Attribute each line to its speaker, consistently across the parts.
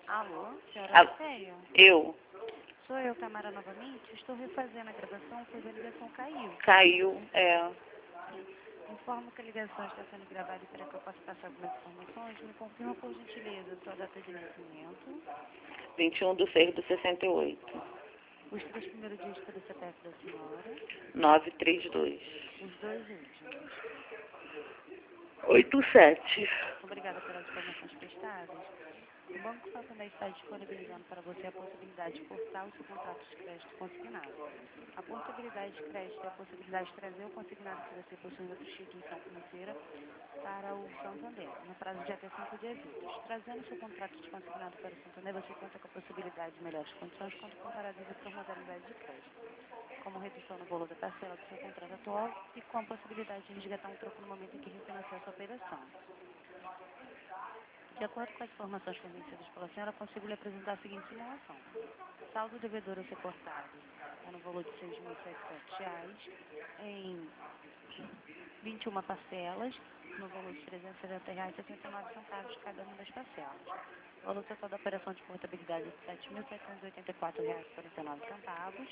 Speaker 1: Alô, senhora
Speaker 2: Alô,
Speaker 1: Orfeia?
Speaker 2: eu.
Speaker 1: Sou eu, Tamara, novamente. Estou refazendo a gravação, pois a ligação caiu.
Speaker 2: Caiu,
Speaker 1: Informo que a ligação está sendo gravada e para que eu possa passar algumas informações, me confirma, por gentileza, sua data de nascimento,
Speaker 2: 21/6/68.
Speaker 1: os 3 primeiros dígitos do CPF da senhora,
Speaker 2: 932.
Speaker 1: os 2 últimos.
Speaker 2: 87.
Speaker 1: Obrigada pelas informações prestadas. O Banco Santander está disponibilizando para você a possibilidade de cortar o seu contrato de crédito consignado. A portabilidade de crédito é a possibilidade de trazer o consignado que você possui em outra instituição financeira para o Santander, no prazo de até 5 dias úteis. Trazendo seu contrato de consignado para o Santander, você conta com a possibilidade de melhores condições quando comparado a outra modalidade de crédito, como redução no valor da parcela do seu contrato atual e com a possibilidade de resgatar um troco no momento em que refinanciar sua operação. De acordo com as informações fornecidas pela senhora, consigo lhe apresentar a seguinte simulação. Saldo devedor a ser cortado é no valor de R$ 6.700 em 21 parcelas, no valor de R$ 370,69 cada uma das parcelas. O valor total da operação de portabilidade é de R$ 7.784,49.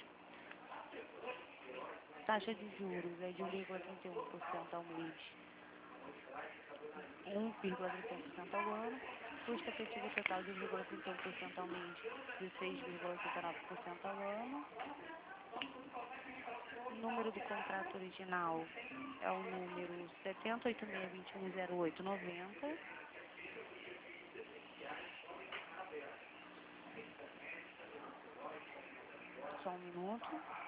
Speaker 1: Taxa de juros é de 1,31% ao mês, 1,31% ao ano, custo efetivo total de 1,31% ao mês, de 6,89% ao ano. O número do contrato original é o número 7086210890. Só um minuto.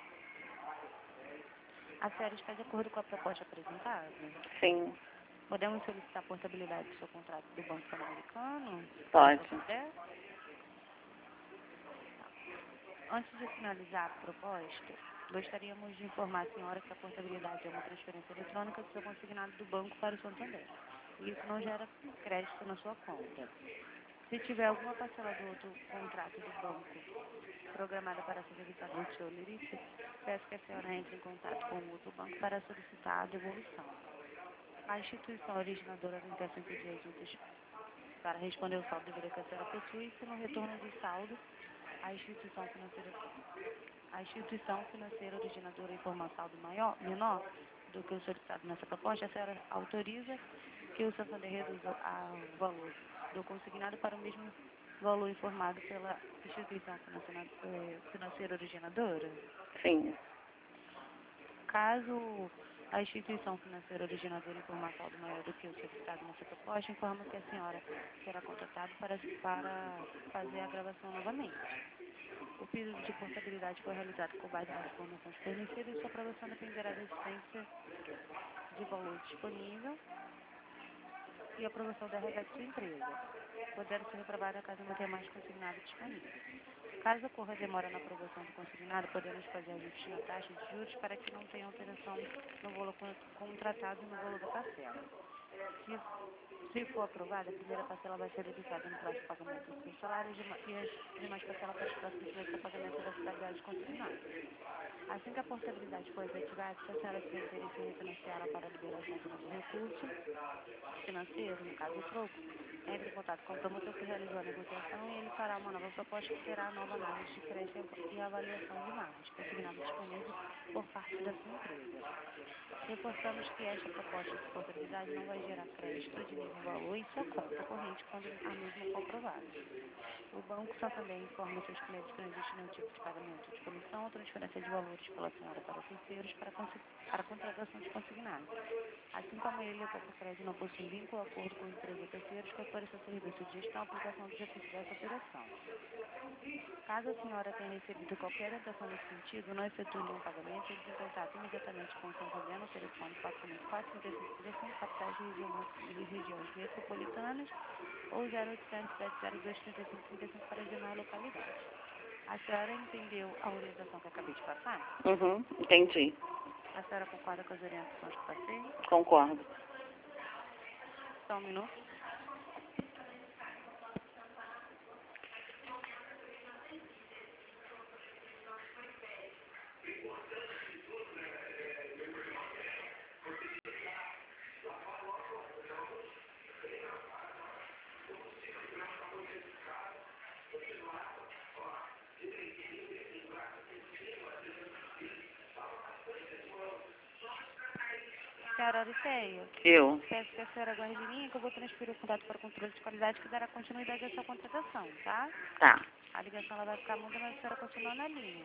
Speaker 1: A senhora está de acordo com a proposta apresentada?
Speaker 2: Sim,
Speaker 1: Podemos solicitar a portabilidade do seu contrato do Banco Pan-Americano?
Speaker 2: pode.
Speaker 1: Antes de finalizar a proposta, gostaríamos de informar a senhora que a portabilidade é uma transferência eletrônica do seu consignado do banco para o Santander. E isso não gera crédito na sua conta. Se tiver alguma parcela do outro contrato do banco programada para ser debitada ao senhor Lirice, peço que a senhora entre em contato com o outro banco para solicitar a devolução. A instituição originadora tem até 5 dias úteis para responder o saldo devido que a senhora possui, e se no retorno de saldo, a instituição financeira originadora informa saldo menor do que o solicitado nessa proposta, a senhora autoriza que o Santander reduza o valor do consignado para o mesmo valor informado pela instituição financeira originadora?
Speaker 2: Sim.
Speaker 1: Caso a instituição financeira originadora informar saldo maior do que o solicitado nessa proposta, informa que a senhora será contratada para fazer a gravação novamente. O pedido de portabilidade foi realizado com base nas informações fornecidas e sua aprovação dependerá da existência de valor disponível e a aprovação da RH de sua empresa, podendo ser reprovada caso não tenha mais consignado disponível. Caso ocorra demora na aprovação do consignado, podemos fazer ajuste na taxa de juros para que não tenha alteração no valor contratado e no valor da parcela. Se for aprovada, a primeira parcela vai ser debitada no prazo de pagamento do seu salário e as demais parcelas para os próximos meses para pagamento da totalidade consignada. Assim que a portabilidade for efetivada, se a senhora tiver interesse em refinanciá-la para a liberação do novo recurso financeiro, no caso o troco, entre em contato com o promotor que realizou a negociação e ele fará uma nova proposta que terá a nova análise de crédito e avaliação de margens, consignado disponível por parte da sua empresa. Reforçamos que esta proposta de portabilidade não vai gerar crédito de nenhum valor em sua conta corrente quando a mesma for aprovada. O Banco Santander informa seus clientes que não existe nenhum tipo de pagamento de comissão ou transferência de valores pela senhora para terceiros para contratação de consignado. Assim como ele, o Papocred não possui vínculo ou acordo com empresa ou terceiros que ofereça serviço de gestão ou aplicação dos recursos dessa operação. Caso a senhora tenha recebido qualquer orientação nesse sentido, não efetue nenhum pagamento, entre em contato imediatamente com o Santander no telefone 464-3535, capitais e regiões metropolitanas, ou 0800 702 3535 para as demais localidades. A senhora entendeu a orientação que eu acabei de passar?
Speaker 2: Entendi.
Speaker 1: A senhora concorda com as orientações que passei?
Speaker 2: Concordo.
Speaker 1: Só um minuto. senhora Auriceia?
Speaker 2: Eu.
Speaker 1: Peço que a senhora aguarde em linha que eu vou transferir o contato para o controle de qualidade que dará continuidade à sua contratação, tá?
Speaker 2: Tá.
Speaker 1: A ligação ela vai ficar muda, mas a senhora continua na linha.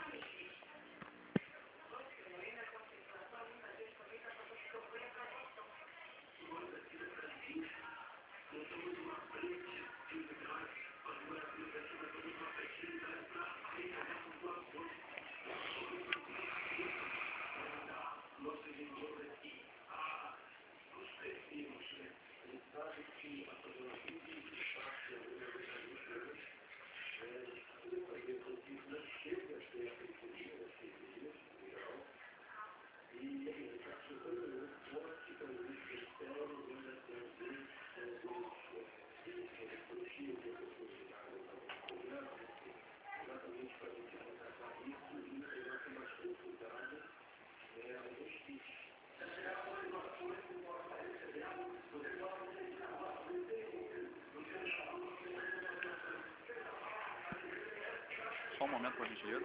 Speaker 3: Só um momento, por gentileza.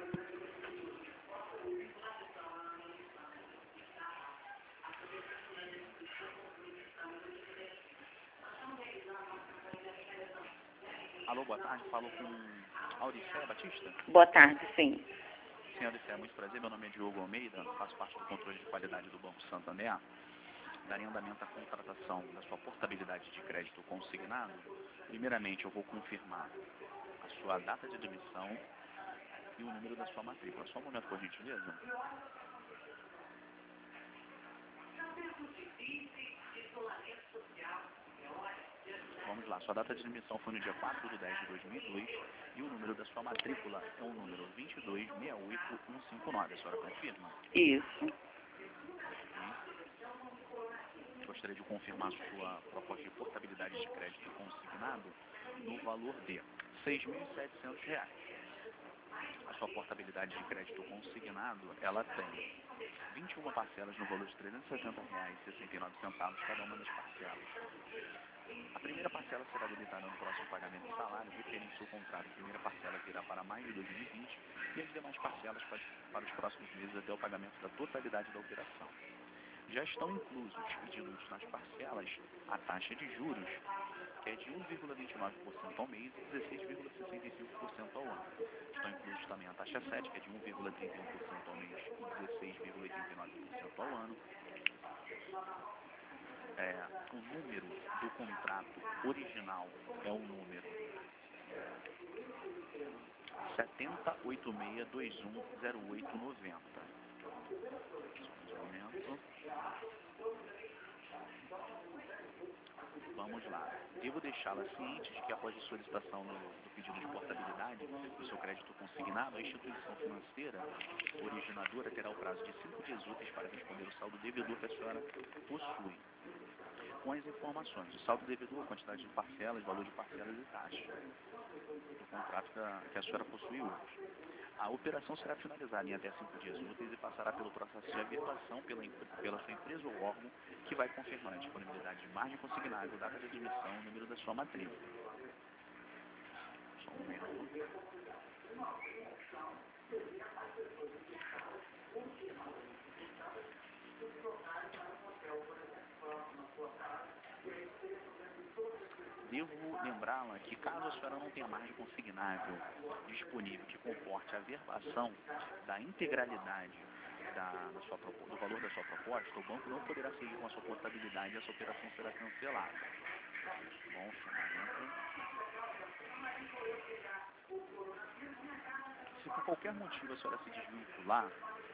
Speaker 3: Alô, boa tarde. Falo com Auriceia Batista.
Speaker 2: Boa tarde, sim.
Speaker 3: Senhora Auriceia, muito prazer. Meu nome é Diogo Almeida, faço parte do controle de qualidade do Banco Santander. Darei andamento à contratação da sua portabilidade de crédito consignado. Primeiramente, eu vou confirmar a sua data de admissão e o número da sua matrícula. Só um momento, por gentileza. Vamos lá, sua data de admissão foi no dia 4/10/2002 e o número da sua matrícula é o número 2268159. A senhora confirma?
Speaker 2: Isso.
Speaker 3: Gostaria de confirmar sua proposta de portabilidade de crédito consignado no valor de R$ 6.700. A sua portabilidade de crédito consignado, ela tem 21 parcelas no valor de R$ 370,69 cada uma das parcelas. A primeira parcela será debitada no próximo pagamento de salário, referente ao contrato. A primeira parcela virá para maio de 2020 e as demais parcelas para os próximos meses até o pagamento da totalidade da operação. Já estão inclusos e diluídos nas parcelas a taxa de juros, que é de 1,29% ao mês e 16,65% ao ano. Estão inclusos também a taxa 7, que é de 1,31% ao mês e 16,89% ao ano. O número do contrato original é o número 7086210890. Só um momento. Vamos lá. Devo deixá-la ciente de que após a solicitação do pedido de portabilidade do seu crédito consignado, a instituição financeira originadora terá o prazo de 5 dias úteis para responder o saldo devedor que a senhora possui, com as informações: o saldo devedor, quantidade de parcelas, valor de parcelas e taxa do contrato que a senhora possui hoje. A operação será finalizada em até 5 dias úteis e passará pelo processo de averbação pela sua empresa ou órgão, que vai confirmar a disponibilidade de margem consignável, data de admissão e número da sua matrícula. Só um momento. Devo lembrá-la que caso a senhora não tenha margem consignável disponível que comporte a averbação da integralidade do valor da sua proposta, o banco não poderá seguir com a sua portabilidade e essa operação será cancelada. Bom, se por qualquer motivo a senhora se desvincular...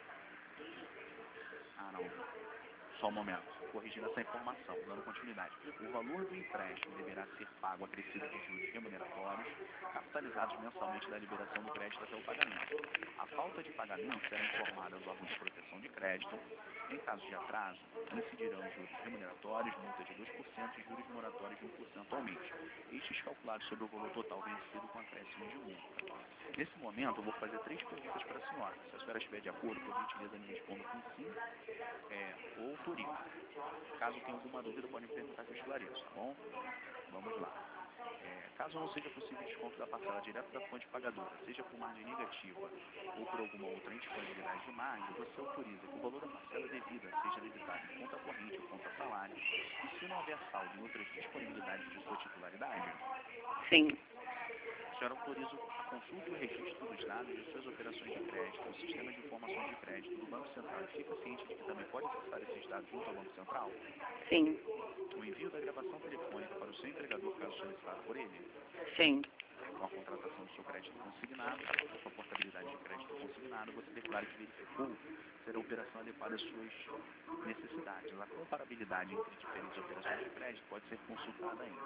Speaker 3: Só um momento, corrigindo essa informação, dando continuidade. O valor do empréstimo deverá ser pago acrescido de juros remuneratórios, capitalizados mensalmente da liberação do crédito até o pagamento. A falta de pagamento será informada aos órgãos de proteção de crédito. Em caso de atraso, incidirão juros remuneratórios, multa de 2% e juros moratórios de 1% ao mês. Estes calculados sobre o valor total vencido com acréscimo de multa. Nesse momento, eu vou fazer 3 perguntas para a senhora. Se a senhora estiver de acordo, por gentileza, me responda com sim ou autorizo. Caso tenha alguma dúvida, pode me perguntar que eu esclareço, tá bom? Vamos lá. Caso Caso não seja possível desconto da parcela direto da fonte pagadora, seja por margem negativa ou por alguma outra indisponibilidade de margem, você autoriza que o valor da parcela devida seja debitado em conta corrente ou conta salário, e se não houver saldo em outras disponibilidades de sua titularidade,
Speaker 2: Sim.
Speaker 3: a senhora autoriza a consulta e o registro dos dados de suas operações de crédito no sistema de informações de crédito do Banco Central e fica ciente de que também pode acessar esses dados junto ao Banco Central?
Speaker 2: Sim.
Speaker 3: O envio da gravação telefônica para o seu empregador, caso solicitado por ele?
Speaker 2: Sim.
Speaker 3: Com a contratação do seu crédito consignado, da sua portabilidade de crédito consignado, você declara que verificou ser a operação adequada às suas necessidades. A comparabilidade entre diferentes operações de crédito pode ser consultada em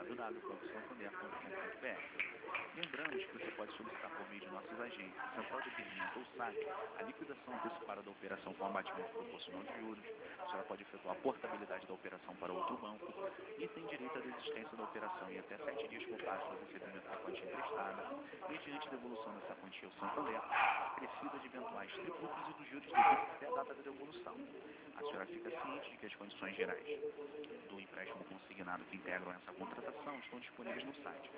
Speaker 3: www.santander.com.br. Lembrando que você pode solicitar por meio de nossas agências, central de atendimento ou saque, a liquidação antecipada da operação com abatimento proporcional de juros. A senhora pode efetuar a portabilidade da operação para outro banco e tem direito à desistência da operação em até 7 dias contados do recebimento da quantia emprestada, mediante devolução dessa quantia ao Santander, acrescida de eventuais tributos e dos juros devidos até a data da devolução. A senhora fica ciente de que as condições gerais do empréstimo consignado que integram essa contratação estão disponíveis no site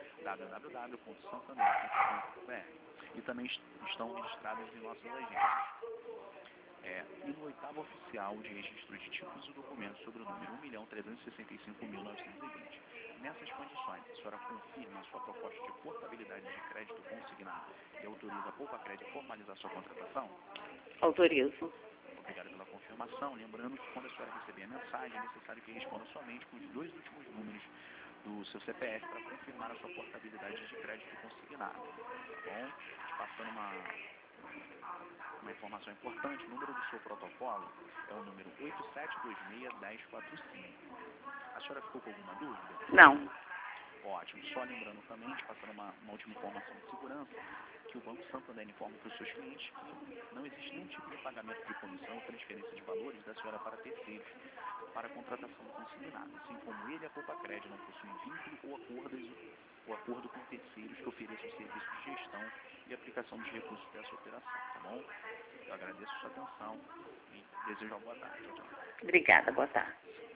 Speaker 3: www.santander.com.br e também estão registradas em nossas agências. E no oitavo oficial de registro de tipos e documentos sobre o número 1.365.920. Nessas condições, a senhora confirma a sua proposta de portabilidade de crédito consignado e autoriza a Poupa Crédito a formalizar sua contratação?
Speaker 2: Autorizo.
Speaker 3: Obrigado pela confirmação. Lembrando que quando a senhora receber a mensagem, é necessário que responda somente com os 2 últimos números do seu CPF para confirmar a sua portabilidade de crédito consignado. Tá bom? Passando uma informação importante, o número do seu protocolo é o número 87261045. A senhora ficou com alguma dúvida?
Speaker 2: Não.
Speaker 3: Ótimo. Só lembrando também, passando uma última informação de segurança, que o Banco Santander informa para os seus clientes que não existe nenhum tipo de pagamento de comissão ou transferência de valores da senhora para terceiros para a contratação do consignado, assim como ele e a Poupa Crédito não possuem vínculo ou acordo com terceiros que ofereçam serviços de gestão e aplicação dos recursos dessa operação, tá bom? Eu agradeço a sua atenção e desejo uma boa tarde. Tchau, tchau.
Speaker 2: Obrigada. Boa tarde.